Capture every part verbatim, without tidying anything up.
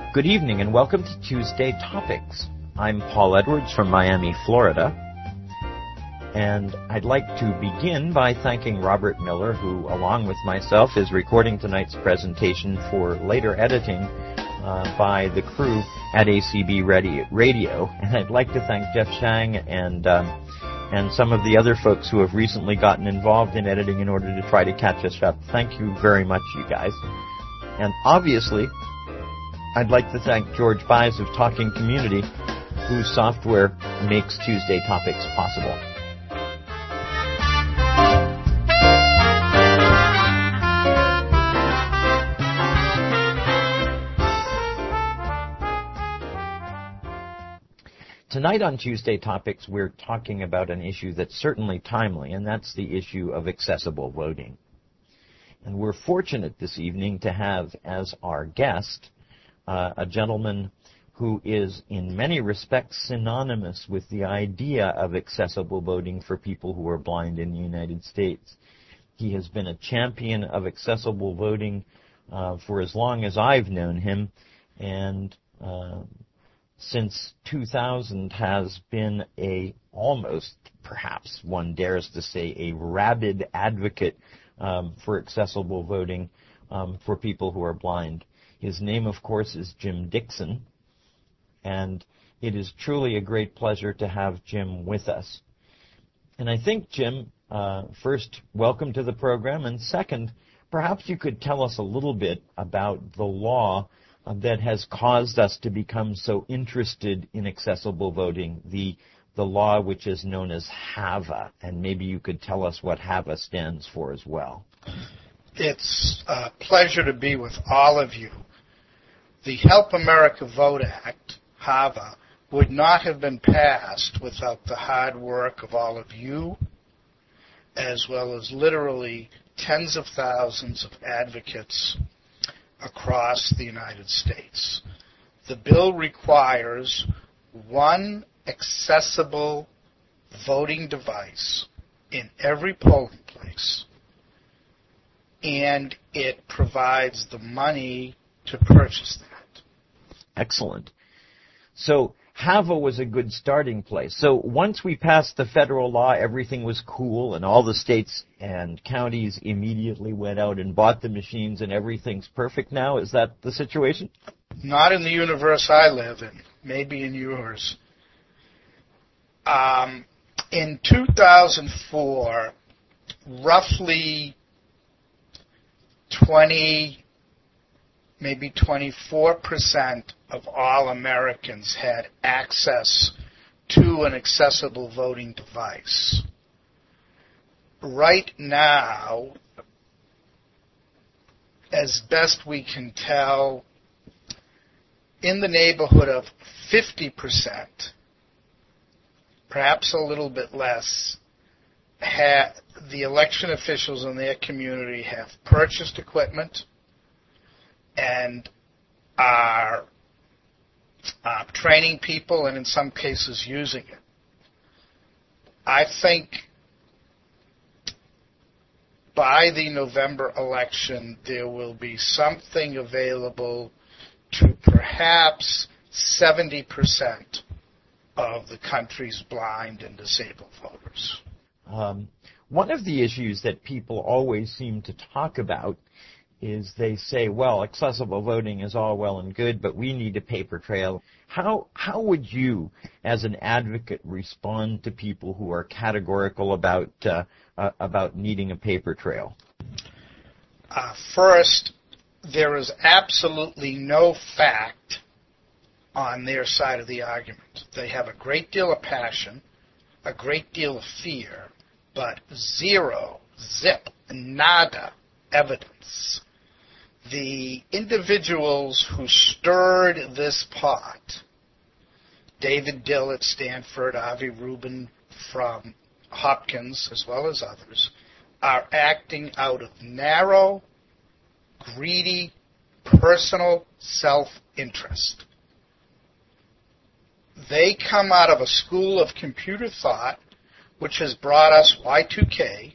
Good evening and welcome to Tuesday Topics. I'm Paul Edwards from Miami, Florida, and I'd like to begin by thanking Robert Miller, who, along with myself, is recording tonight's presentation for later editing uh, by the crew at A C B Radio. And I'd like to thank Jeff Shang and um, and some of the other folks who have recently gotten involved in editing in order to try to catch us up. Thank you very much, you guys. And obviously, I'd like to thank George Buys of Talking Community, whose software makes Tuesday Topics possible. Tonight on Tuesday Topics, we're talking about an issue that's certainly timely, and that's the issue of accessible voting. And we're fortunate this evening to have as our guest Uh, a gentleman who is in many respects synonymous with the idea of accessible voting for people who are blind in the United States. He has been a champion of accessible voting uh, for as long as I've known him, and uh, since two thousand has been a almost, perhaps one dares to say, a rabid advocate um, for accessible voting um, for people who are blind. His name, of course, is Jim Dickson, and it is truly a great pleasure to have Jim with us. And I think, Jim, uh, first, welcome to the program, and second, perhaps you could tell us a little bit about the law uh, that has caused us to become so interested in accessible voting, the the law which is known as HAVA, and maybe you could tell us what HAVA stands for as well. It's a pleasure to be with all of you. The Help America Vote Act, HAVA, would not have been passed without the hard work of all of you, as well as literally tens of thousands of advocates across the United States. The bill requires one accessible voting device in every polling place, and it provides the money to purchase that. Excellent. So HAVA was a good starting place. So once we passed the federal law, everything was cool, and all the states and counties immediately went out and bought the machines, and everything's perfect now? Is that the situation? Not in the universe I live in. Maybe in yours. Um, in two thousand four, roughly twenty, maybe twenty-four percent of all Americans had access to an accessible voting device. Right now, as best we can tell, in the neighborhood of fifty percent, perhaps a little bit less, ha- the election officials in their community have purchased equipment and are uh, training people and in some cases using it. I think by the November election there will be something available to perhaps seventy percent of the country's blind and disabled voters. Um, one of the issues that people always seem to talk about is they say, well, accessible voting is all well and good, but we need a paper trail. How how would you, as an advocate, respond to people who are categorical about uh, uh, about needing a paper trail? Uh, first, there is absolutely no fact on their side of the argument. They have a great deal of passion, a great deal of fear, but zero, zip, nada evidence. The individuals who stirred this pot, David Dill at Stanford, Avi Rubin from Hopkins, as well as others, are acting out of narrow, greedy, personal self-interest. They come out of a school of computer thought, which has brought us Y two K,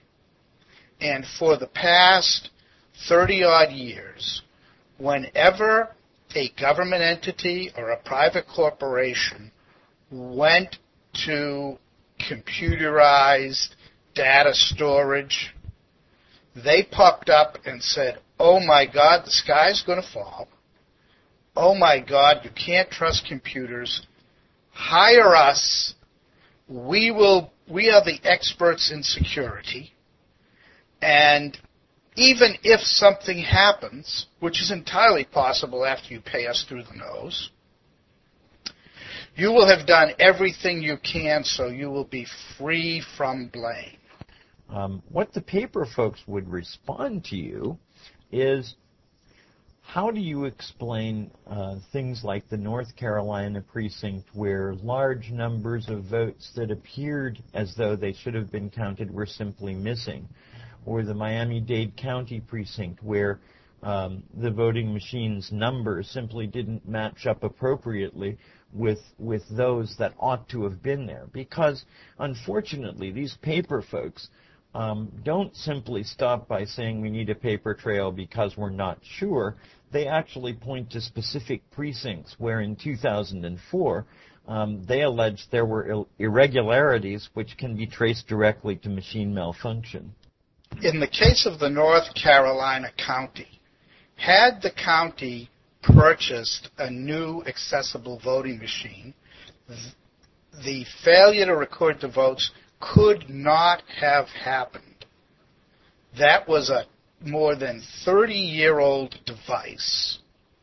and for the past thirty-odd years, whenever a government entity or a private corporation went to computerized data storage, they popped up and said, oh my God, the sky's going to fall. Oh my God, you can't trust computers. Hire us. We will, we are the experts in security. And even if something happens, which is entirely possible after you pay us through the nose, you will have done everything you can so you will be free from blame. Um, what the paper folks would respond to you is, how do you explain uh, things like the North Carolina precinct where large numbers of votes that appeared as though they should have been counted were simply missing? Or the Miami-Dade County precinct where um, the voting machine's numbers simply didn't match up appropriately with with those that ought to have been there. Because, unfortunately, these paper folks um, don't simply stop by saying we need a paper trail because we're not sure. They actually point to specific precincts where in two thousand four um, they alleged there were il- irregularities which can be traced directly to machine malfunction. In the case of the North Carolina county, had the county purchased a new accessible voting machine, the failure to record the votes could not have happened. That was a more than thirty-year-old device.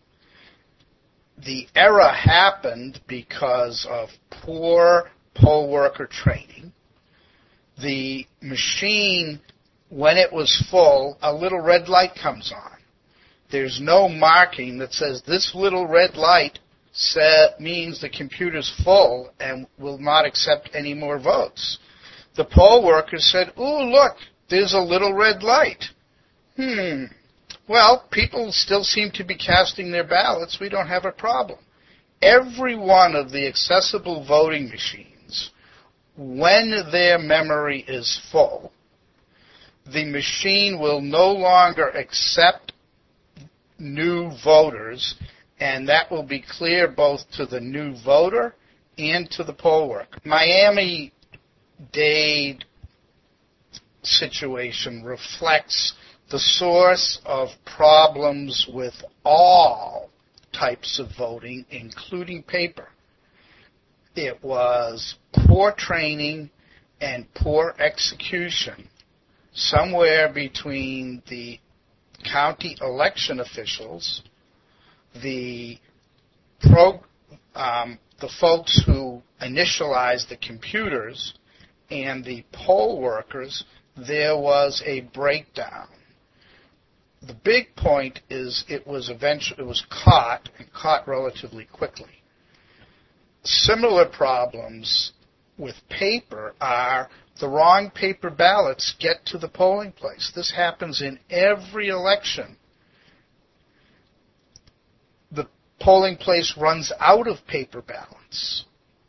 The error happened because of poor poll worker training. The machine, when it was full, a little red light comes on. There's no marking that says this little red light sa- means the computer's full and will not accept any more votes. The poll workers said, ooh, look, there's a little red light. Hmm. Well, people still seem to be casting their ballots. We don't have a problem. Every one of the accessible voting machines, when their memory is full, the machine will no longer accept new voters, and that will be clear both to the new voter and to the poll worker. Miami-Dade situation reflects the source of problems with all types of voting, including paper. It was poor training and poor execution somewhere between the county election officials, the pro, um, the folks who initialized the computers, and the poll workers. There was a breakdown. The big point is it was eventually it was caught and caught relatively quickly. Similar problems with paper are the wrong paper ballots get to the polling place. This happens in every election. The polling place runs out of paper ballots.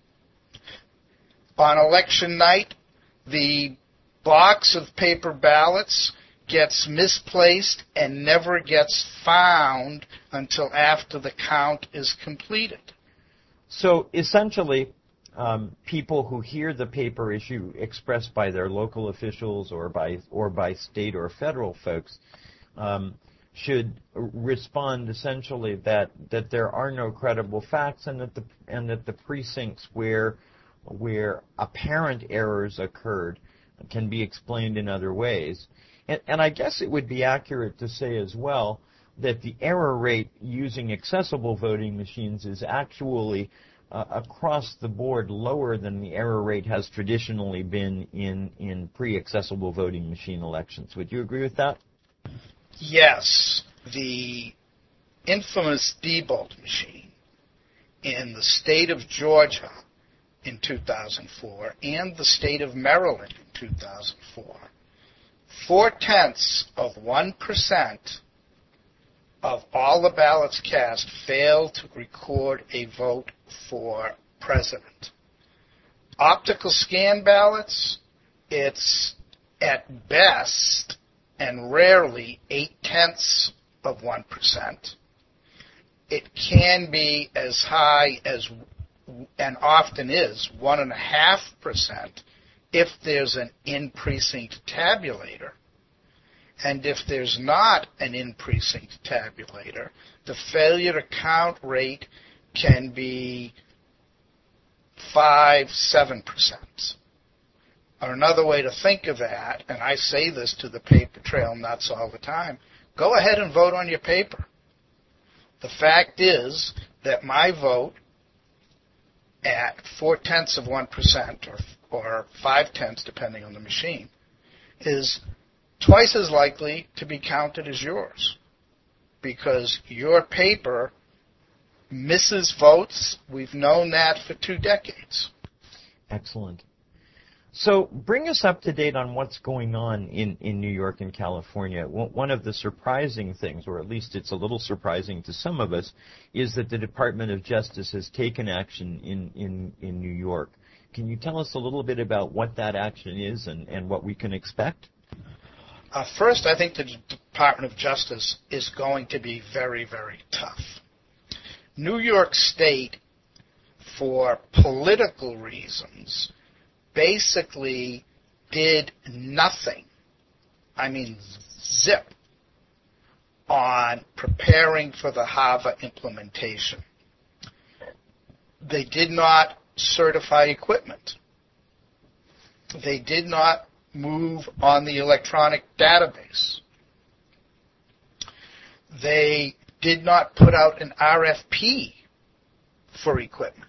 On election night, the box of paper ballots gets misplaced and never gets found until after the count is completed. So essentially, um, people who hear the paper issue expressed by their local officials or by or by state or federal folks um, should respond essentially that, that there are no credible facts and that the and that the precincts where where apparent errors occurred can be explained in other ways. And, and I guess it would be accurate to say as well that the error rate using accessible voting machines is actually uh, across the board lower than the error rate has traditionally been in, in pre-accessible voting machine elections. Would you agree with that? Yes. The infamous Diebold machine in the state of Georgia in two thousand four and the state of Maryland in two thousand four, four-tenths of one percent of all the ballots cast failed to record a vote for president. Optical scan ballots, it's at best and rarely eight-tenths of one percent. it can be as high as, and often is, one point five percent if there's an in-precinct tabulator. And if there's not an in-precinct tabulator, the failure to count rate can be five, seven percent. Or another way to think of that, and I say this to the paper trail nuts all the time, go ahead and vote on your paper. The fact is that my vote at four-tenths of one percent, or, or five-tenths, depending on the machine, is twice as likely to be counted as yours, because your paper misses votes. We've known that for two decades. Excellent. So bring us up to date on what's going on in, in New York and California. One of the surprising things, or at least it's a little surprising to some of us, is that the Department of Justice has taken action in, in, in New York. Can you tell us a little bit about what that action is and, and what we can expect? Uh, first, I think the Department of Justice is going to be very, very tough. New York State, for political reasons, basically did nothing, I mean zip, on preparing for the HAVA implementation. They did not certify equipment. They did not move on the electronic database. They did not put out an R F P for equipment.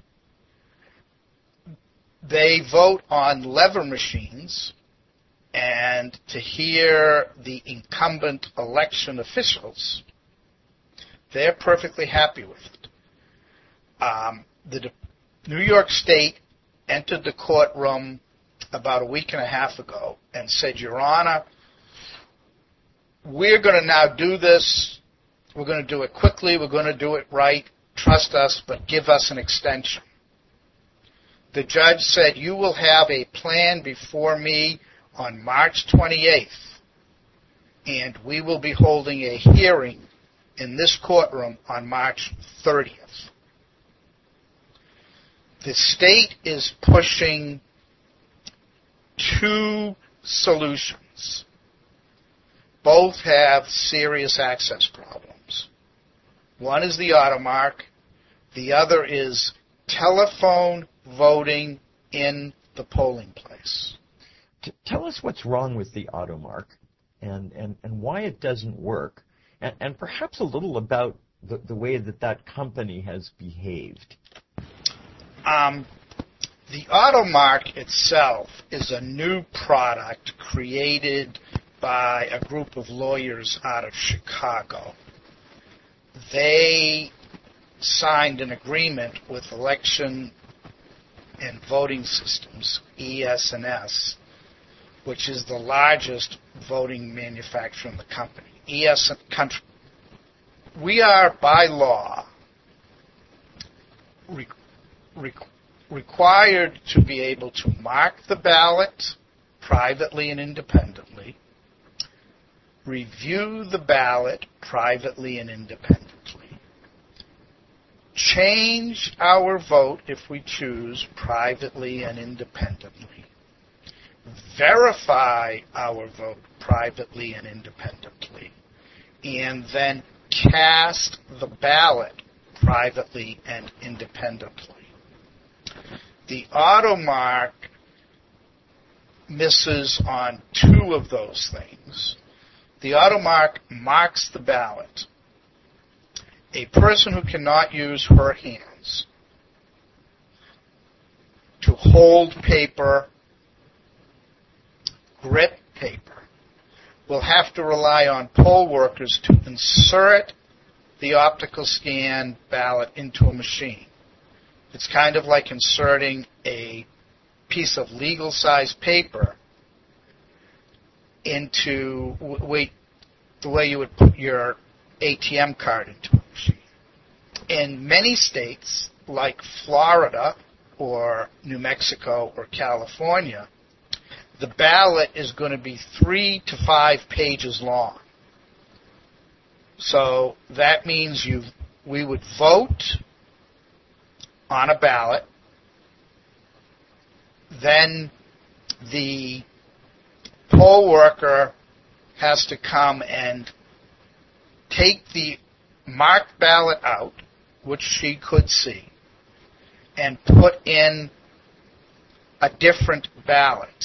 They vote on lever machines, and to hear the incumbent election officials, they're perfectly happy with it. Um, the De- New York State entered the courtroom about a week and a half ago and said, Your Honor, we're going to now do this. We're going to do it quickly. We're going to do it right. Trust us, but give us an extension. The judge said, you will have a plan before me on March twenty-eighth, and we will be holding a hearing in this courtroom on March thirtieth. The state is pushing two solutions. Both have serious access problems. One is the AutoMark. The other is telephone voting in the polling place. T- tell us what's wrong with the AutoMark and, and, and why it doesn't work, and, and perhaps a little about the, the way that that company has behaved. Um, the AutoMark itself is a new product created by a group of lawyers out of Chicago. They signed an agreement with Election and Voting Systems, E S N S, which is the largest voting manufacturer in the company. E S N country. We are, by law, re- re- required to be able to mark the ballot privately and independently, review the ballot privately and independently, change our vote if we choose privately and independently, verify our vote privately and independently, and then cast the ballot privately and independently. The AutoMark misses on two of those things. The AutoMark marks the ballot. A person who cannot use her hands to hold paper, grip paper, will have to rely on poll workers to insert the optical scan ballot into a machine. It's kind of like inserting a piece of legal-size paper into wait, the way you would put your A T M card into a machine. In many states, like Florida or New Mexico or California, the ballot is going to be three to five pages long. So that means you've we would vote on a ballot. Then the poll worker has to come and take the marked ballot out, which she could see, and put in a different ballot.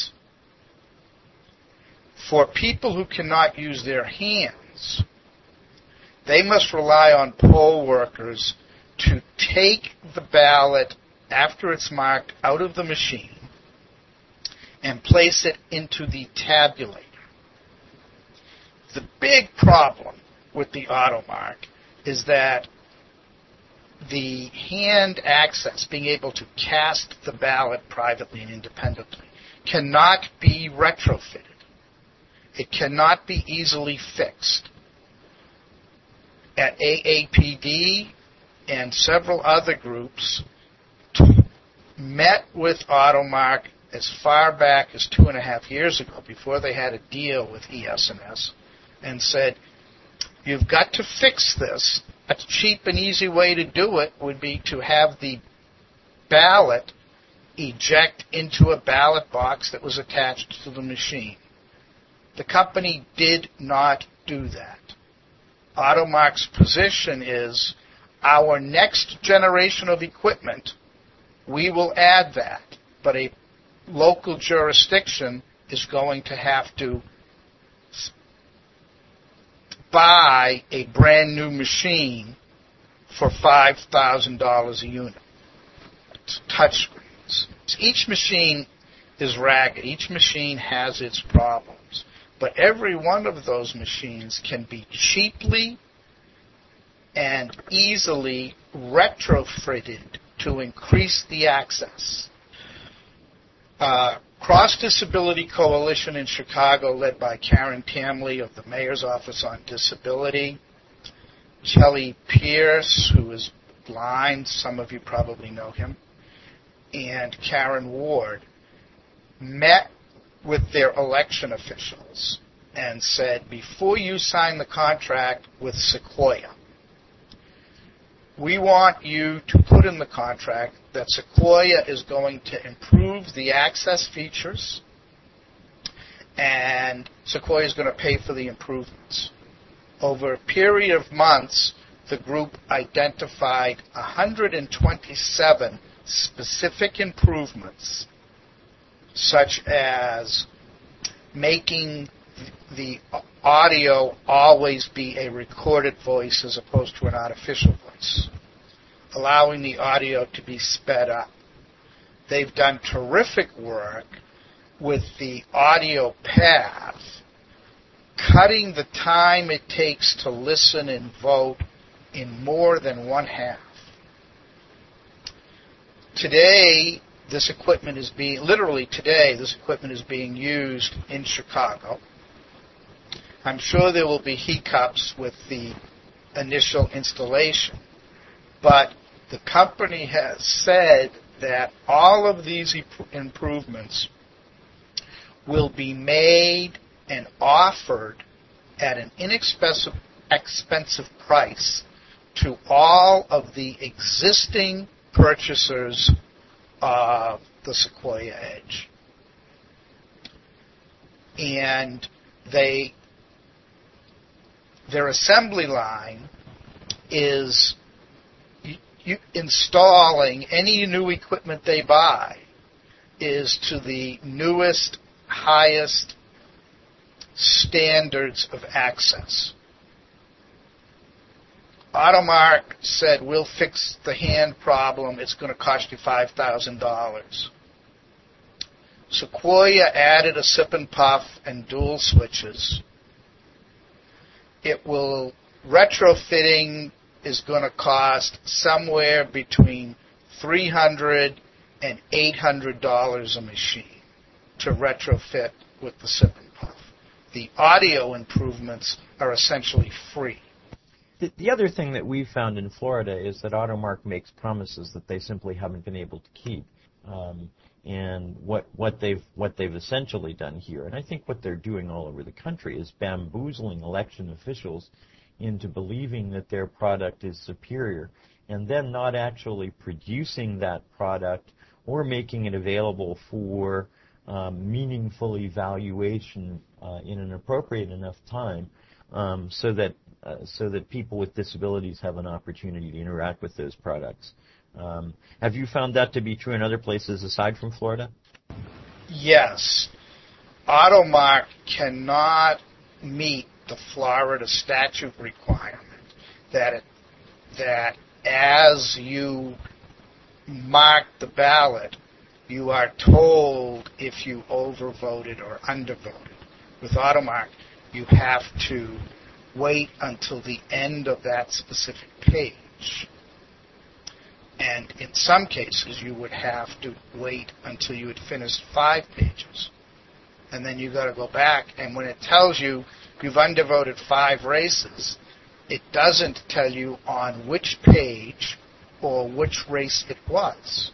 For people who cannot use their hands, they must rely on poll workers to take the ballot after it's marked out of the machine and place it into the tabulator. The big problem with the AutoMark is that the hand access, being able to cast the ballot privately and independently, cannot be retrofitted. It cannot be easily fixed. At A A P D and several other groups met with AutoMark as far back as two and a half years ago, before they had a deal with E S N S, and said, you've got to fix this. A cheap and easy way to do it would be to have the ballot eject into a ballot box that was attached to the machine. The company did not do that. AutoMark's position is, our next generation of equipment, we will add that, but a local jurisdiction is going to have to buy a brand new machine for five thousand dollars a unit. It's touchscreens. Each machine is ragged. Each machine has its problems. But every one of those machines can be cheaply and easily retrofitted to increase the access. Uh, Cross Disability Coalition in Chicago, led by Karen Tamley of the Mayor's Office on Disability, Kelly Pierce, who is blind, some of you probably know him, and Karen Ward, met with their election officials and said, before you sign the contract with Sequoia, we want you to put in the contract that Sequoia is going to improve the access features, and Sequoia is going to pay for the improvements. Over a period of months, the group identified one hundred twenty-seven specific improvements, such as making the audio always be a recorded voice as opposed to an artificial voice, allowing the audio to be sped up. They've done terrific work with the audio path, cutting the time it takes to listen and vote in more than one half. Today, this equipment is being, literally today, this equipment is being used in Chicago. I'm sure there will be hiccups with the initial installation, but the company has said that all of these improvements will be made and offered at an inexpensive expensive price to all of the existing purchasers of the Sequoia Edge. And they, their assembly line is you, installing any new equipment they buy is to the newest, highest standards of access. AutoMark said, we'll fix the hand problem. It's going to cost you five thousand dollars. Sequoia added a sip and puff and dual switches. It will, retrofitting is going to cost somewhere between three hundred dollars and eight hundred dollars a machine to retrofit with the sip and puff. The audio improvements are essentially free. The other thing that we've found in Florida is that AutoMark makes promises that they simply haven't been able to keep. Um, and what, what they've what they've essentially done here, and I think what they're doing all over the country, is bamboozling election officials into believing that their product is superior and then not actually producing that product or making it available for um, meaningful evaluation uh, in an appropriate enough time um, so that uh, so that people with disabilities have an opportunity to interact with those products. Um, have you found that to be true in other places aside from Florida? Yes. Automark cannot meet the Florida statute requirement that it, that as you mark the ballot, you are told if you overvoted or undervoted. With Automark, you have to wait until the end of that specific page. And in some cases, you would have to wait until you had finished five pages. And then you've got to go back, and when it tells you you've undervoted five races, it doesn't tell you on which page or which race it was.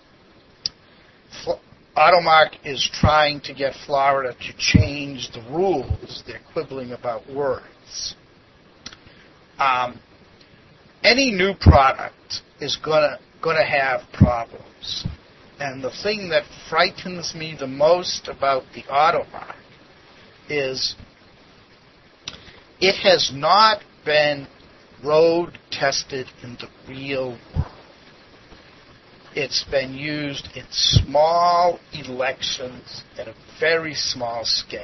Automark is trying to get Florida to change the rules. They're quibbling about words. Um, any new product is going to going to have problems. And the thing that frightens me the most about the Automark is it has not been road tested in the real world. It's been used in small elections at a very small scale.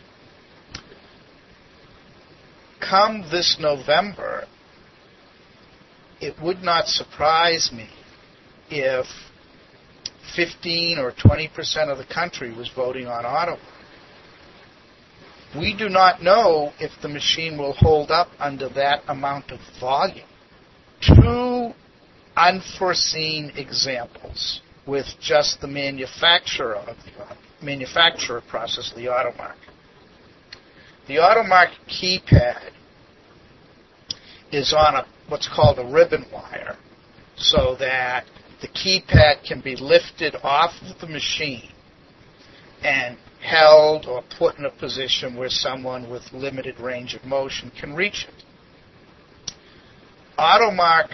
Come this November, it would not surprise me if fifteen or twenty percent of the country was voting on Automark. We do not know if the machine will hold up under that amount of volume. Two unforeseen examples with just the manufacturer of the manufacturer process of the Automark. The Automark keypad is on a what's called a ribbon wire, so that the keypad can be lifted off of the machine and held or put in a position where someone with limited range of motion can reach it. Automark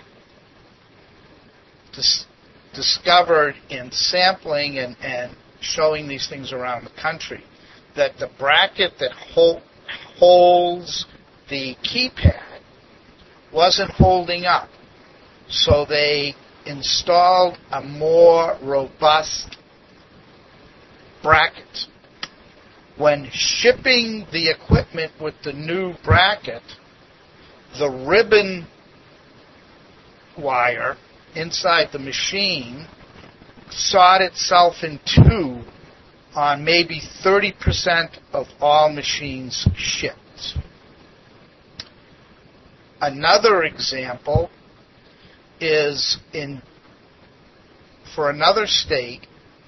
dis- discovered in sampling and, and showing these things around the country that the bracket that hol- holds the keypad wasn't holding up. So they installed a more robust bracket. When shipping the equipment with the new bracket, the ribbon wire inside the machine sawed itself in two on maybe thirty percent of all machines shipped. Another example is in for another state,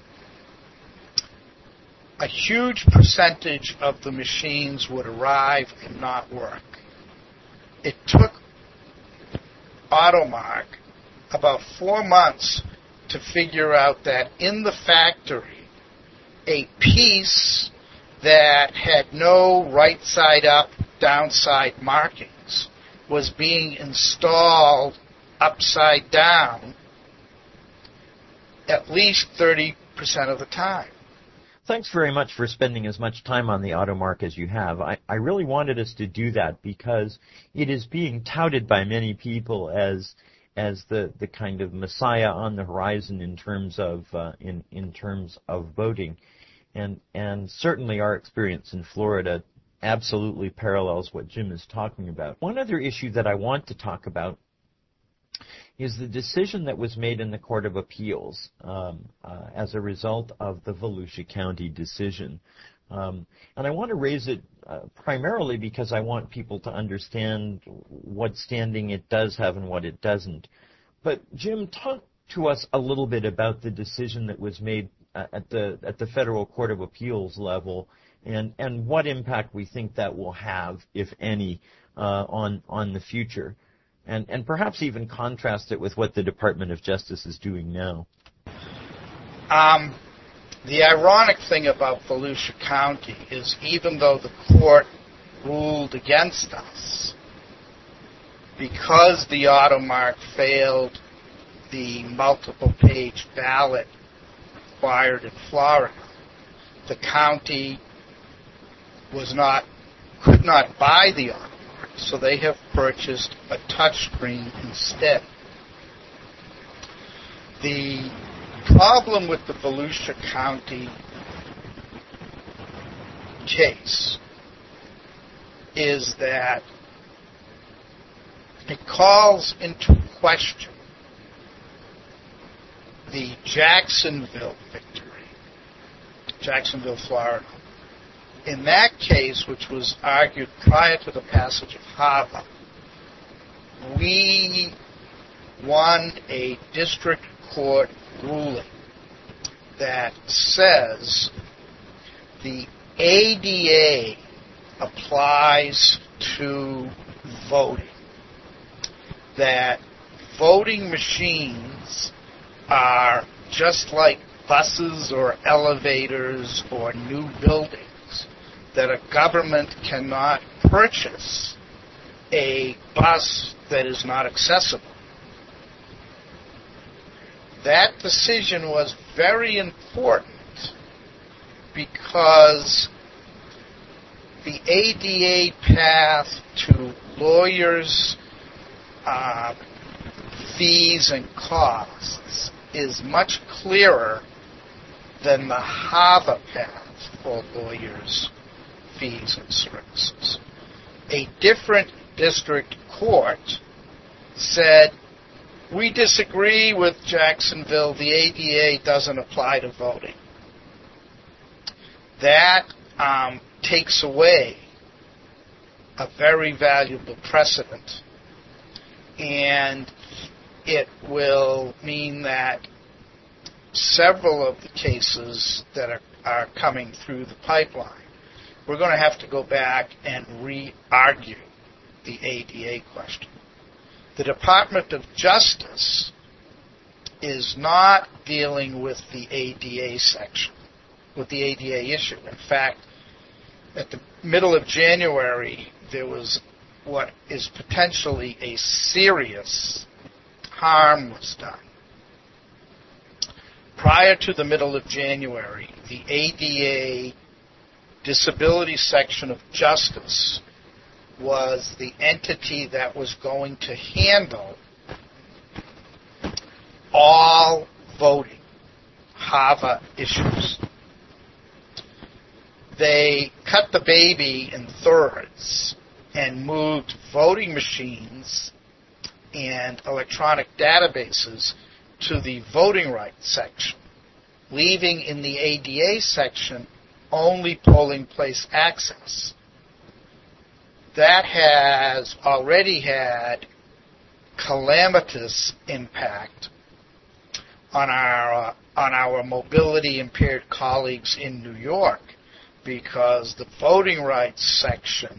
a huge percentage of the machines would arrive and not work. It took Automark about four months to figure out that in the factory, a piece that had no right side up, downside markings was being installed upside down at least thirty percent of the time. Thanks very much for spending as much time on the Automark as you have. I, I really wanted us to do that because it is being touted by many people as as the, the kind of messiah on the horizon in terms of uh, in in terms of voting, and and certainly our experience in Florida absolutely parallels what Jim is talking about. One other issue that I want to talk about is the decision that was made in the Court of Appeals um, uh, as a result of the Volusia County decision. Um, and I want to raise it uh, primarily because I want people to understand what standing it does have and what it doesn't. But Jim, talk to us a little bit about the decision that was made uh, at the at the Federal Court of Appeals level, and, and what impact we think that will have, if any, uh, on on the future. And, and perhaps even contrast it with what the Department of Justice is doing now. Um, the ironic thing about Volusia County is even though the court ruled against us, because the Automark failed the multiple-page ballot required in Florida, the county was not could not buy the Automark, so they have purchased a touchscreen instead. The problem with the Volusia County case is that it calls into question the Jacksonville victory, Jacksonville, Florida. In that case, which was argued prior to the passage of HAVA, we won a district court ruling that says the A D A applies to voting, that voting machines are just like buses or elevators or new buildings, that a government cannot purchase a bus that is not accessible. That decision was very important because the A D A path to lawyers' uh, fees and costs is much clearer than the HAVA path for lawyers' fees and services. A different district court said, we disagree with Jacksonville, the A D A doesn't apply to voting. That um, takes away a very valuable precedent, and it will mean that several of the cases that are, are coming through the pipeline, we're going to have to go back and re-argue the A D A question. The Department of Justice is not dealing with the A D A section, with the A D A issue. In fact, at the middle of January, there was what is potentially a serious harm was done. Prior to the middle of January, the A D A disability section of Justice was the entity that was going to handle all voting, HAVA issues. They cut the baby in thirds and moved voting machines and electronic databases to the voting rights section, leaving in the A D A section only polling place access. That has already had calamitous impact on our uh, on our mobility impaired colleagues in New York, because the voting rights section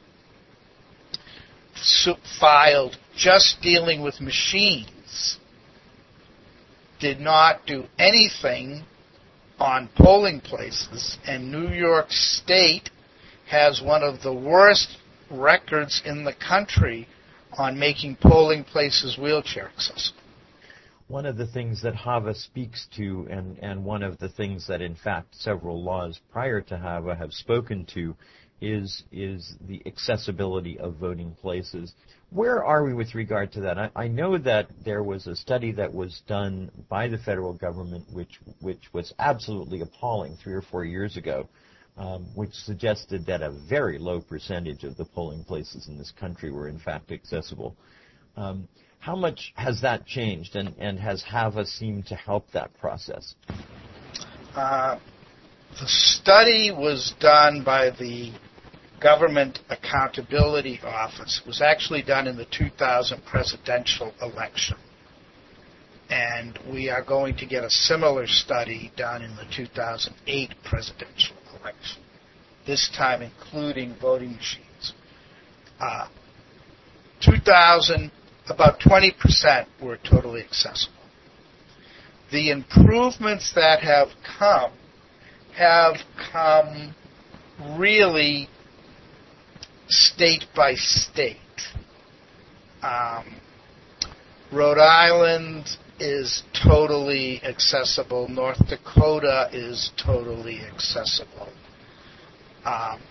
filed just dealing with machines did not do anything on polling places, and New York State has one of the worst records in the country on making polling places wheelchair accessible. One of the things that HAVA speaks to, and, and one of the things that, in fact, several laws prior to HAVA have spoken to, is, is the accessibility of voting places. Where are we with regard to that? I, I know that there was a study that was done by the federal government which, which was absolutely appalling three or four years ago, um, which suggested that a very low percentage of the polling places in this country were, in fact, accessible. Um, How much has that changed, and, and has HAVA seemed to help that process? Uh, the study was done by the Government Accountability Office. It was actually done in the two thousand presidential election. And we are going to get a similar study done in the two thousand eight presidential election, this time including voting machines. Uh, two thousand About twenty percent were totally accessible. The improvements that have come have come really state by state. Um, Rhode Island is totally accessible. North Dakota is totally accessible. Um,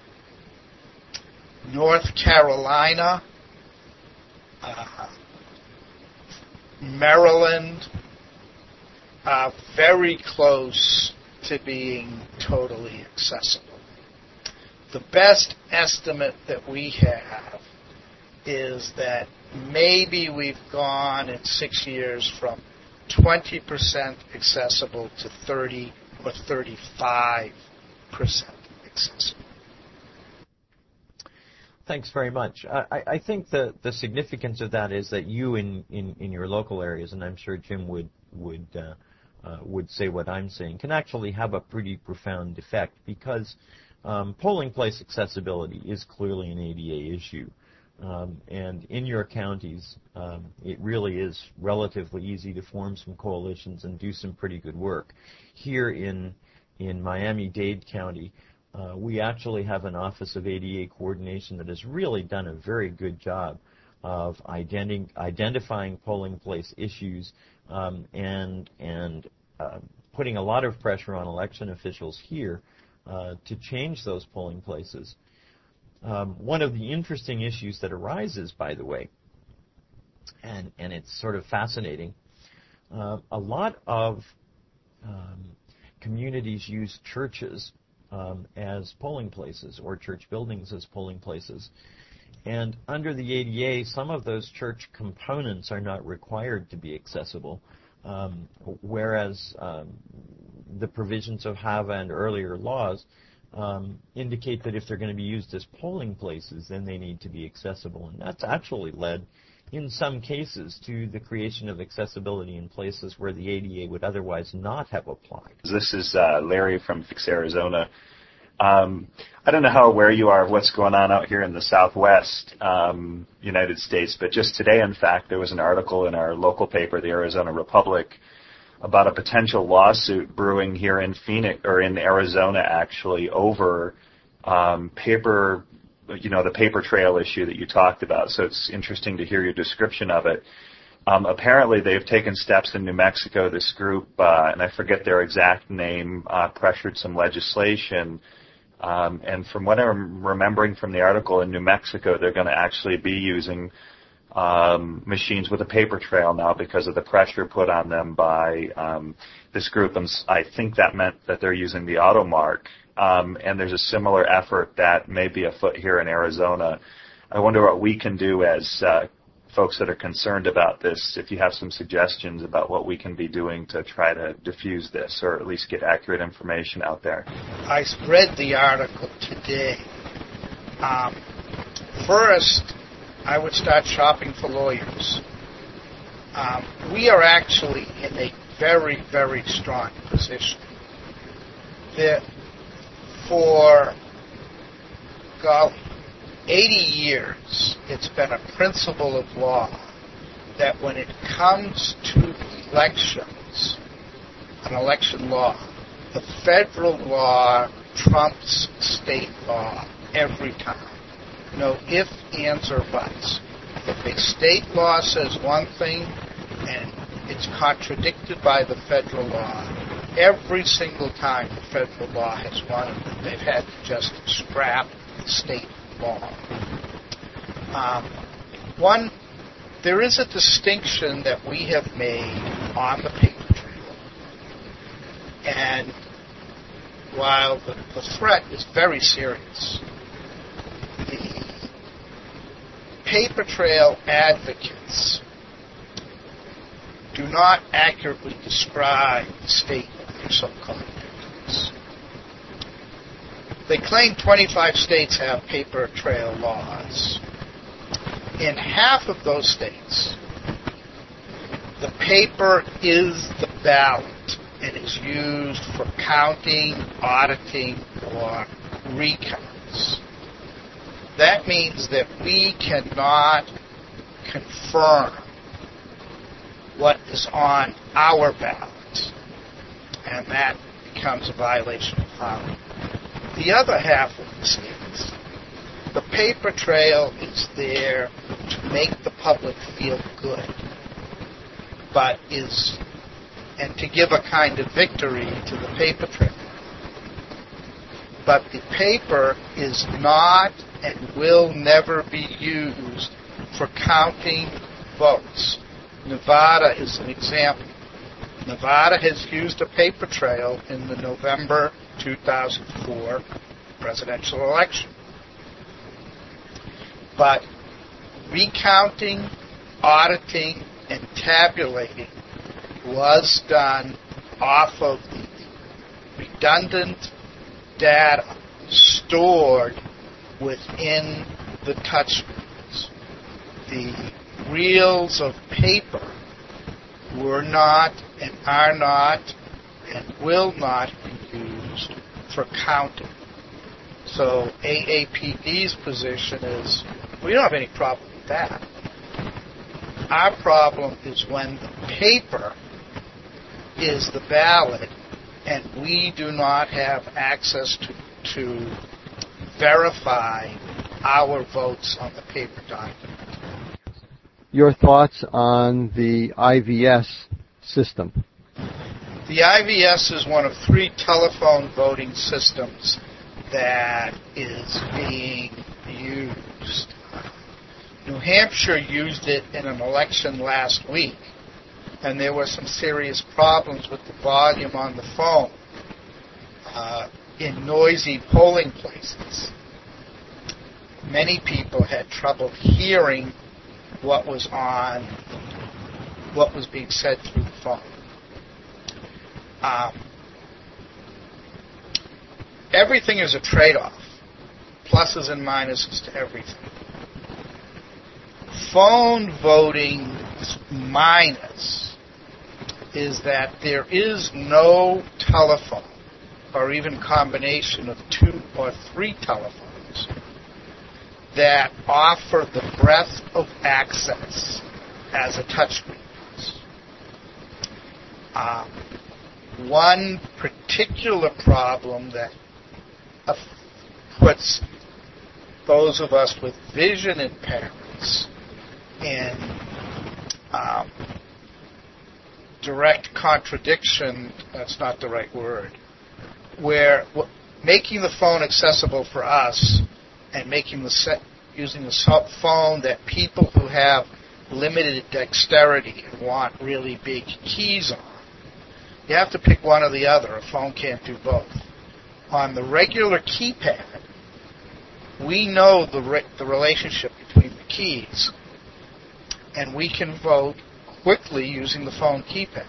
North Carolina, uh, Maryland are very close to being totally accessible. The best estimate that we have is that maybe we've gone in six years from twenty percent accessible to thirty or thirty-five percent accessible. Thanks very much. I, I think the, the significance of that is that you in, in, in your local areas, and I'm sure Jim would would uh, uh, would say what I'm saying, can actually have a pretty profound effect because um, polling place accessibility is clearly an A D A issue. Um, and in your counties, um, it really is relatively easy to form some coalitions and do some pretty good work. Here in in Miami-Dade County, uh, we actually have an Office of A D A Coordination that has really done a very good job of identi- identifying polling place issues um, and and uh, putting a lot of pressure on election officials here uh, to change those polling places. Um, one of the interesting issues that arises, by the way, and, and it's sort of fascinating, uh, a lot of um, communities use churches um, as polling places or church buildings as polling places. And under the A D A, some of those church components are not required to be accessible, um, whereas um, the provisions of HAVA and earlier laws Um, indicate that if they're going to be used as polling places, then they need to be accessible. And that's actually led, in some cases, to the creation of accessibility in places where the A D A would otherwise not have applied. This is uh, Larry from Phoenix, Arizona. Um, I don't know how aware you are of what's going on out here in the Southwest um, United States, but just today, in fact, there was an article in our local paper, the Arizona Republic, about a potential lawsuit brewing here in Phoenix, or in Arizona actually, over um, paper, you know, the paper trail issue that you talked about. So it's interesting to hear your description of it. Um, apparently they've taken steps in New Mexico, this group, uh, and I forget their exact name, uh, pressured some legislation. Um, and from what I'm remembering from the article, in New Mexico, they're going to actually be using Um, machines with a paper trail now because of the pressure put on them by um, this group. And I think that meant that they're using the AutoMark. Um, and there's a similar effort that may be afoot here in Arizona. I wonder what we can do as uh, folks that are concerned about this, if you have some suggestions about what we can be doing to try to diffuse this or at least get accurate information out there. I read the article today. Um, first, I would start shopping for lawyers. Um, we are actually in a very, very strong position. That for, golly, eighty years, it's been a principle of law that when it comes to elections, an election law, the federal law trumps state law every time. No ifs, ands, or buts. If a state law says one thing and it's contradicted by the federal law, every single time the federal law has won, they've had to just scrap the state law. Um, one, there is a distinction that we have made on the paper trail. And while the, the threat is very serious, the paper trail advocates do not accurately describe the state of their so-called victims. They claim twenty-five states have paper trail laws. In half of those states, the paper is the ballot and is used for counting, auditing, or recounts. That means that we cannot confirm what is on our ballot, and that becomes a violation of HAVA. The other half of the states, the paper trail is there to make the public feel good, but is, and to give a kind of victory to the paper trail. But the paper is not and will never be used for counting votes. Nevada is an example. Nevada has used a paper trail in the November two thousand four presidential election. But recounting, auditing, and tabulating was done off of the redundant data stored within the touchscreens. The reels of paper were not and are not and will not be used for counting. So A A P D's position is, we don't have any problem with that. Our problem is when the paper is the ballot and we do not have access to, to verify our votes on the paper document. Your thoughts on the I V S system? The I V S is one of three telephone voting systems that is being used. New Hampshire used it in an election last week, and there were some serious problems with the volume on the phone uh, in noisy polling places. Many people had trouble hearing what was on, what was being said through the phone. Um, everything is a trade-off, pluses and minuses to everything. Phone voting's minus is that there is no telephone or even combination of two or three telephones that offer the breadth of access as a touchscreen does. Um, one particular problem that uh, puts those of us with vision impairments in um, direct contradiction, that's not the right word, where w- making the phone accessible for us and making the set, using the phone that people who have limited dexterity and want really big keys on, you have to pick one or the other. A phone can't do both. On the regular keypad, we know the re- the relationship between the keys, and we can vote quickly using the phone keypad.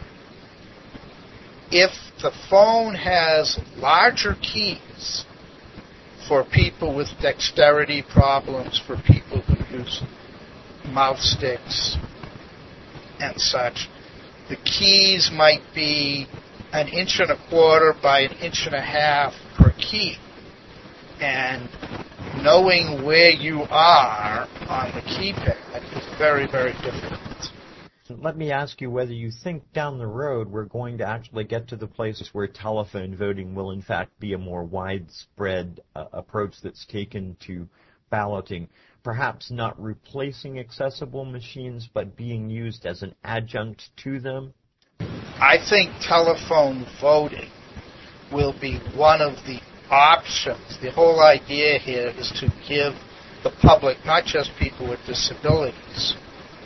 If the phone has larger keys for people with dexterity problems, for people who use mouth sticks and such, the keys might be an inch and a quarter by an inch and a half per key. And knowing where you are on the keypad is very, very difficult. Let me ask you whether you think down the road we're going to actually get to the places where telephone voting will in fact be a more widespread uh, approach that's taken to balloting, perhaps not replacing accessible machines, but being used as an adjunct to them? I think telephone voting will be one of the options. The whole idea here is to give the public, not just people with disabilities,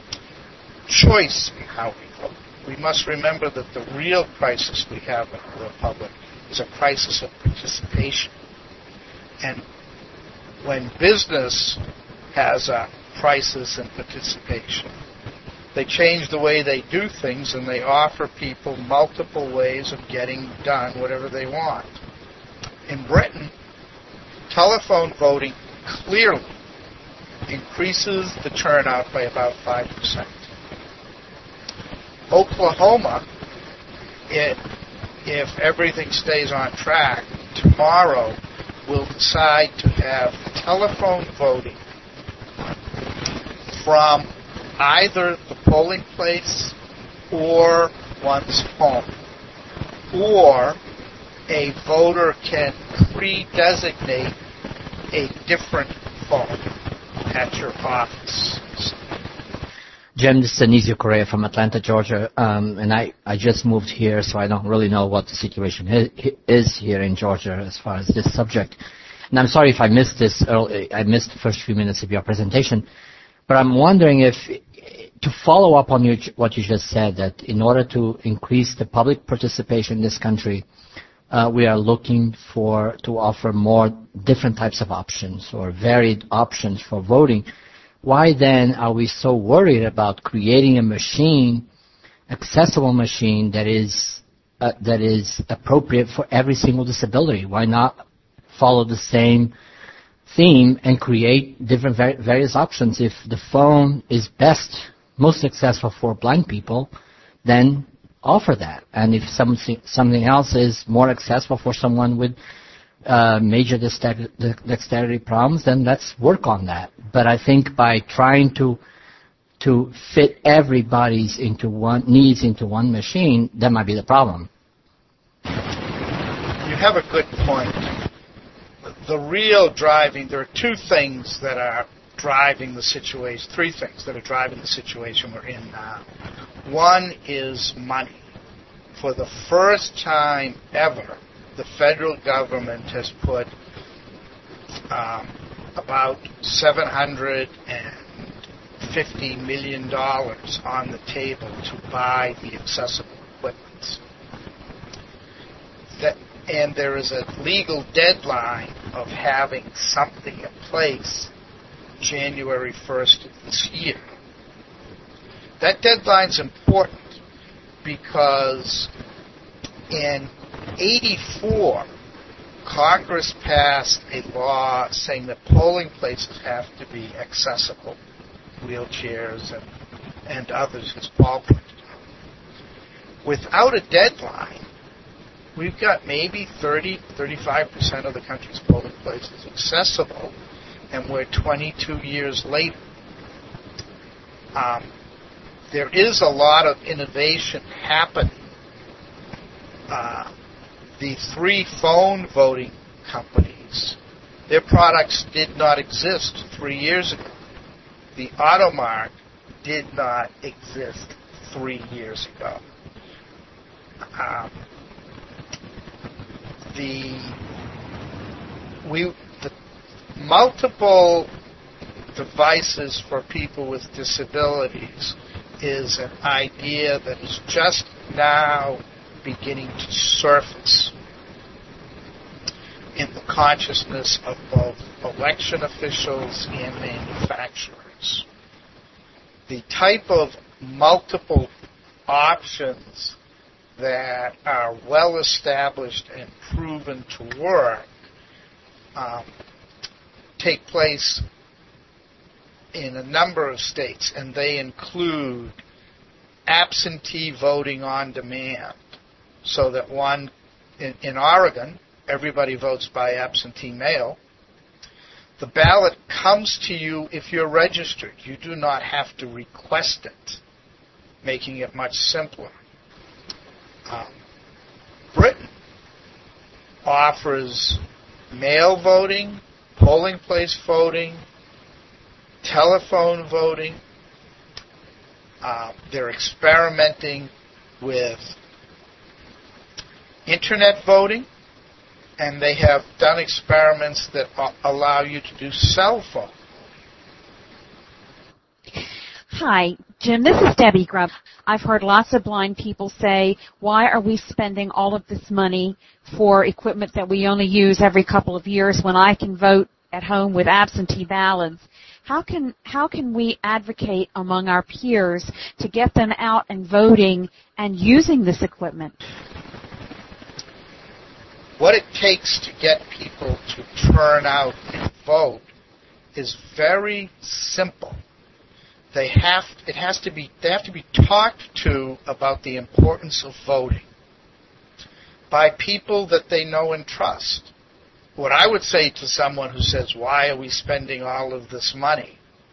choice in how we vote. We must remember that the real crisis we have in the Republic is a crisis of participation. And when business has a crisis in participation, they change the way they do things and they offer people multiple ways of getting done whatever they want. In Britain, telephone voting clearly increases the turnout by about five percent. Oklahoma, it, if everything stays on track, tomorrow will decide to have telephone voting from either the polling place or one's home. Or a voter can pre-designate a different phone at your office. Jim, this is Anizio Correa from Atlanta, Georgia, um, and I, I just moved here, so I don't really know what the situation is here in Georgia as far as this subject. And I'm sorry if I missed this early, I missed the first few minutes of your presentation, but I'm wondering if, to follow up on your, what you just said, that in order to increase the public participation in this country, uh, we are looking for to offer more different types of options or varied options for voting. Why then are we so worried about creating a machine, accessible machine that is uh, that is appropriate for every single disability? Why not follow the same theme and create different var- various options? If the phone is best, most successful for blind people, then offer that. And if something something else is more accessible for someone with Uh, major dexterity problems, then let's work on that. But I think by trying to to fit everybody's into one needs into one machine, that might be the problem. You have a good point. The real driving, there are two things that are driving the situation, three things that are driving the situation we're in now. One is money. For the first time ever, the federal government has put um, about seven hundred fifty million dollars on the table to buy the accessible equipment. That, and there is a legal deadline of having something in place January first of this year. That deadline's important because in eighty-four, Congress passed a law saying that polling places have to be accessible, wheelchairs and, and others, as Paul pointed out. Without a deadline, we've got maybe thirty, thirty-five percent of the country's polling places accessible, and we're twenty-two years later. Um, there is a lot of innovation happening. Uh, the three phone voting companies, their products did not exist three years ago. The Automark did not exist three years ago. Um, the we the multiple devices for people with disabilities is an idea that is just now beginning to surface in the consciousness of both election officials and manufacturers. The type of multiple options that are well established and proven to work um, take place in a number of states, and they include absentee voting on demand. So that one, in, in Oregon, everybody votes by absentee mail. The ballot comes to you if you're registered. You do not have to request it, making it much simpler. Um, Britain offers mail voting, polling place voting, telephone voting. Uh, they're experimenting with Internet voting, and they have done experiments that allow you to do cell phone. Hi, Jim. This is Debbie Grubb. I've heard lots of blind people say, why are we spending all of this money for equipment that we only use every couple of years when I can vote at home with absentee ballots? How can how can we advocate among our peers to get them out and voting and using this equipment? What it takes to get people to turn out and vote is very simple. They have it has to be they have to be talked to about the importance of voting by people that they know and trust. What I would say to someone who says, why are we spending all of this money?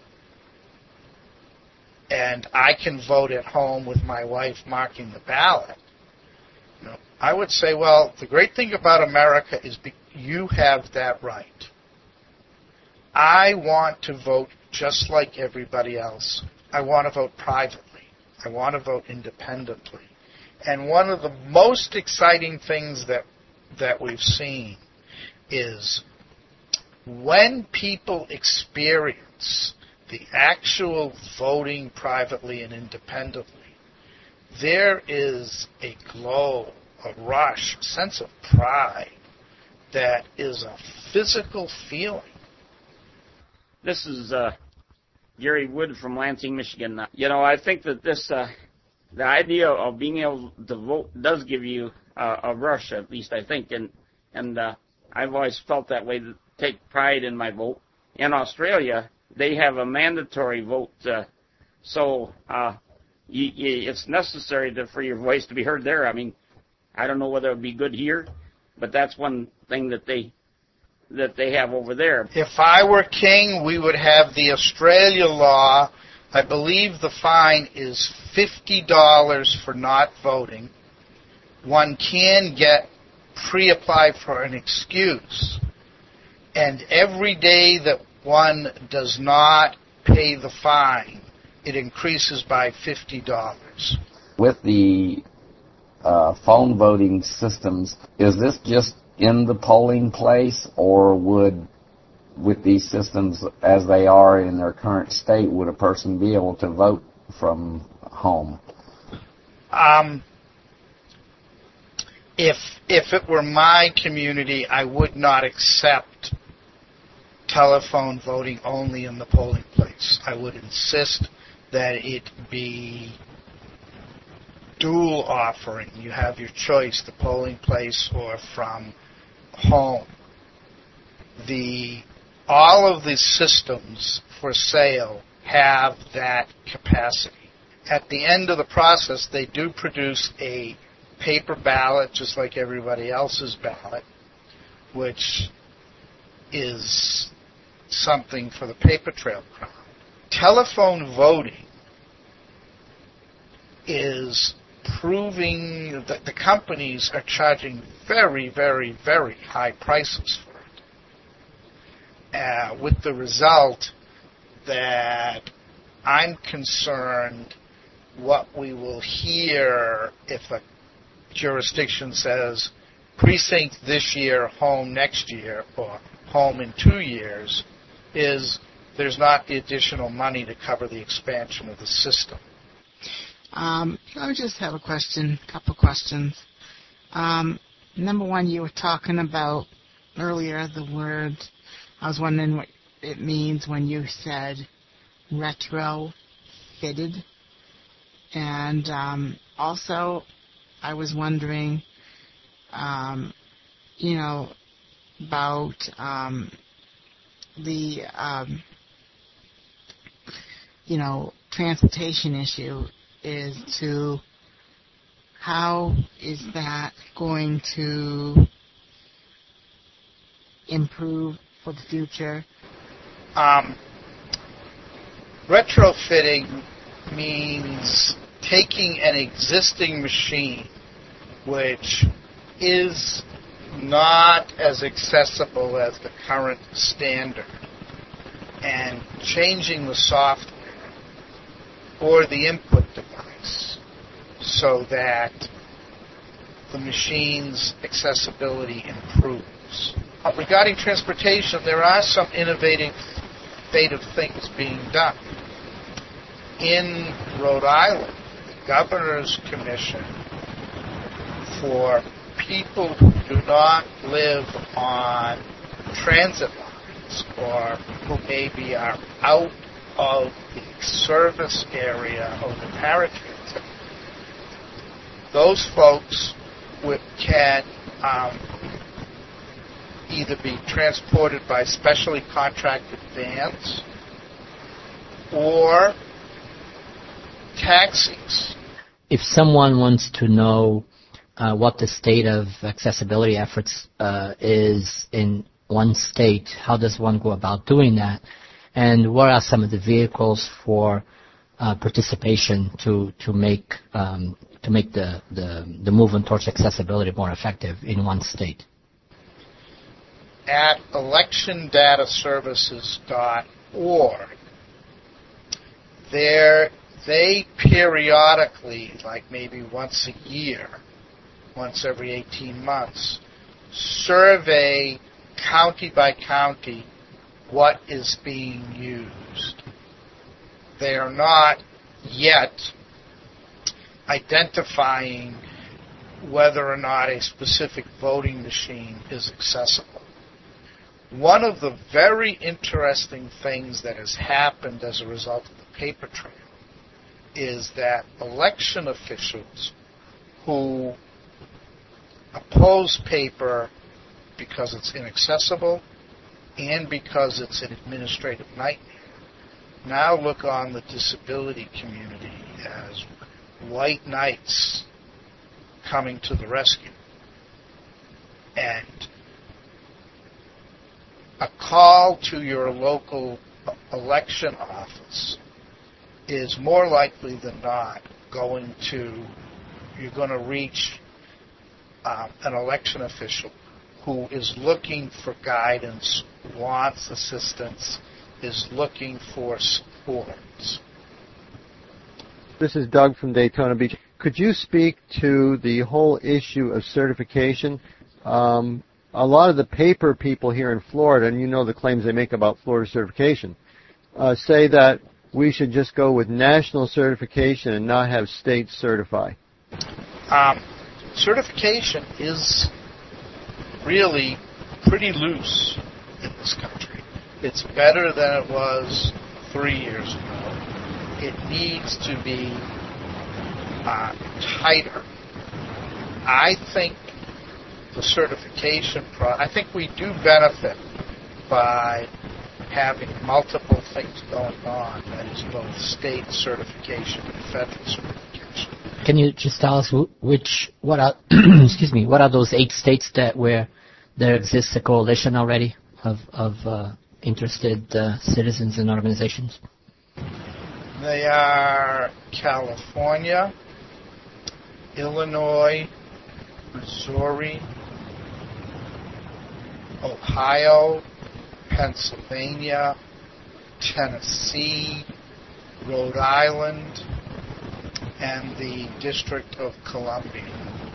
And I can vote at home with my wife marking the ballot. You know, I would say, well, the great thing about America is be- you have that right. I want to vote just like everybody else. I want to vote privately. I want to vote independently. And one of the most exciting things that that we've seen is when people experience the actual voting privately and independently, there is a glow, a rush, a sense of pride that is a physical feeling. This is uh, Gary Wood from Lansing, Michigan. You know, I think that this, uh, the idea of being able to vote does give you uh, a rush, at least I think, and and uh, I've always felt that way, to take pride in my vote. In Australia, they have a mandatory vote, uh, so uh, you, you, it's necessary to, for your voice to be heard there. I mean, I don't know whether it would be good here, but that's one thing that they that they have over there. If I were king, we would have the Australia law. I believe the fine is fifty dollars for not voting. One can get pre-applied for an excuse. And every day that one does not pay the fine, it increases by fifty dollars. With the uh, phone voting systems, is this just in the polling place, or would, with these systems as they are in their current state, would a person be able to vote from home? Um, if if it were my community, I would not accept telephone voting only in the polling place. I would insist that it be dual offering. You have your choice, the polling place or from home. The all of the systems for sale have that capacity. At the end of the process, they do produce a paper ballot, just like everybody else's ballot, which is something for the paper trail crowd. Telephone voting is proving that the companies are charging very, very, very high prices for it, uh, with the result that I'm concerned what we will hear if a jurisdiction says precinct this year, home next year, or home in two years, is there's not the additional money to cover the expansion of the system. Um, I just have a question, a couple questions. Um, number one, you were talking about earlier the word, I was wondering what it means when you said retrofitted. And um, also, I was wondering, um, you know, about um, the, um, you know, transportation issue is to how is that going to improve for the future? Um, retrofitting means taking an existing machine which is not as accessible as the current standard and changing the software or the input device so that the machine's accessibility improves. Uh, regarding transportation, there are some innovative, innovative things being done. In Rhode Island, the Governor's Commission for people who do not live on transit lines or who maybe are out of the service area of the paratransit, those folks w- can um, either be transported by specially contracted vans or taxis. If someone wants to know uh, what the state of accessibility efforts uh, is in one state, how does one go about doing that? And what are some of the vehicles for uh, participation to to make um, to make the, the the movement towards accessibility more effective in one state? At election data services dot org, There, they periodically, like maybe once a year, once every eighteen months, survey county by county what is being used. They are not yet identifying whether or not a specific voting machine is accessible. One of the very interesting things that has happened as a result of the paper trail is that election officials who oppose paper because it's inaccessible and because it's an administrative nightmare now look on the disability community as white knights coming to the rescue. And a call to your local election office is more likely than not going to, you're going to reach um, an election official who is looking for guidance, wants assistance, is looking for support. This is Doug from Daytona Beach. Could you speak to the whole issue of certification? Um, a lot of the paper people here in Florida, and you know the claims they make about Florida certification, uh, say that we should just go with national certification and not have states certify. Um, certification is really pretty loose in this country. It's better than it was three years ago. It needs to be uh, tighter. I think the certification pro- I think we do benefit by having multiple things going on, that is both state certification and federal certification. Can you just tell us which, what are, excuse me, what are those eight states that where there exists a coalition already of, of uh, interested uh, citizens and organizations? They are California, Illinois, Missouri, Ohio, Pennsylvania, Tennessee, Rhode Island, and the District of Columbia.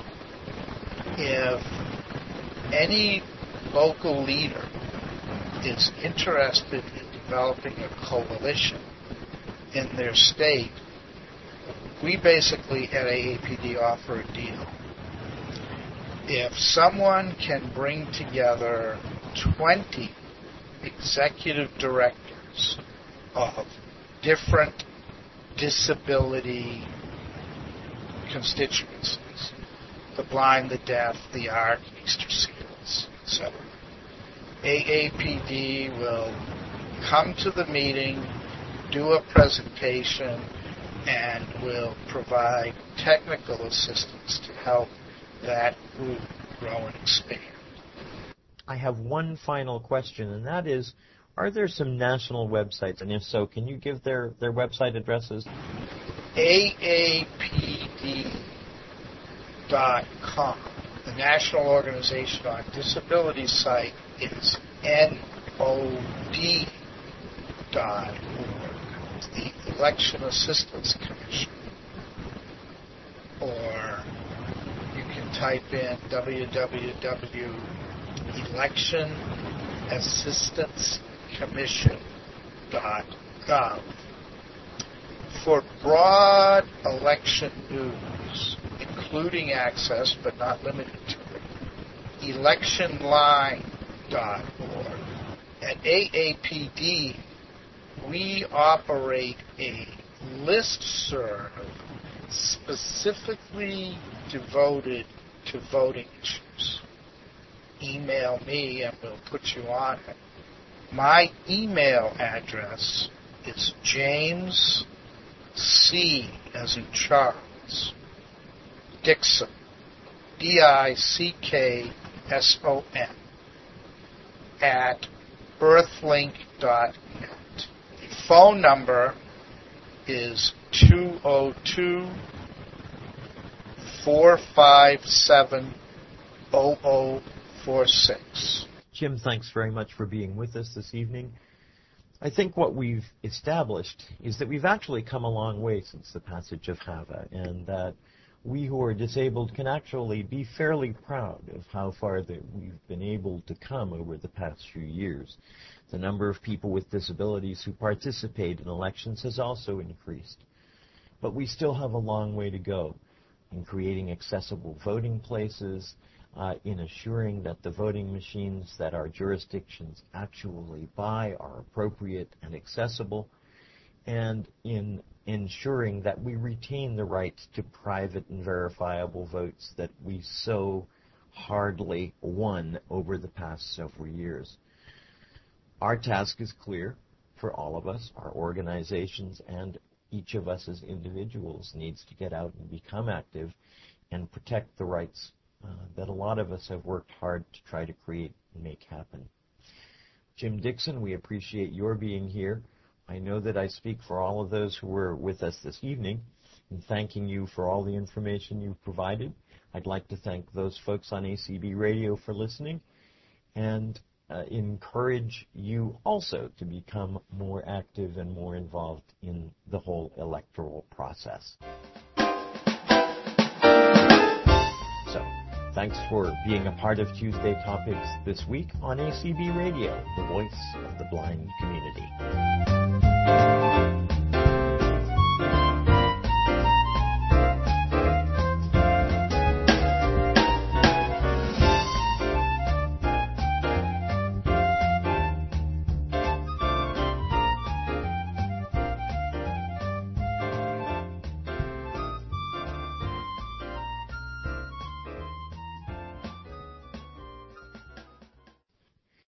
If any local leader is interested in developing a coalition in their state, we basically at A A P D offer a deal. If someone can bring together twenty executive directors of different disability constituencies, the blind, the deaf, the ARC, Easter Seals, et cetera, A A P D will come to the meeting, do a presentation, and will provide technical assistance to help that group grow and expand. I have one final question, and that is, are there some national websites? And if so, can you give their, their website addresses? A A P D dot com. The National Organization on Disability site is N O D dot org. It's the Election Assistance Commission. Or you can type in w w w dot election assistance commission dot gov. For broad election news, including access but not limited to it, election line dot org. At A A P D, we operate a listserv specifically devoted to voting issues. Email me and we'll put you on it. My email address is James C, as in Charles, Dickson, D I C K S O N, at earthlink dot net. The phone number is two oh two, four five seven, oh oh four six. Jim, thanks very much for being with us this evening. I think what we've established is that we've actually come a long way since the passage of HAVA, and that we who are disabled can actually be fairly proud of how far that we've been able to come over the past few years. The number of people with disabilities who participate in elections has also increased. But we still have a long way to go in creating accessible voting places, uh, in assuring that the voting machines that our jurisdictions actually buy are appropriate and accessible, and in ensuring that we retain the right to private and verifiable votes that we so hardly won over the past several years. Our task is clear for all of us, our organizations, and each of us as individuals needs to get out and become active and protect the rights uh, that a lot of us have worked hard to try to create and make happen. Jim Dixon, we appreciate your being here. I know that I speak for all of those who were with us this evening in thanking you for all the information you've provided. I'd like to thank those folks on A C B Radio for listening, and uh, encourage you also to become more active and more involved in the whole electoral process. So, thanks for being a part of Tuesday Topics this week on A C B Radio, the voice of the blind community.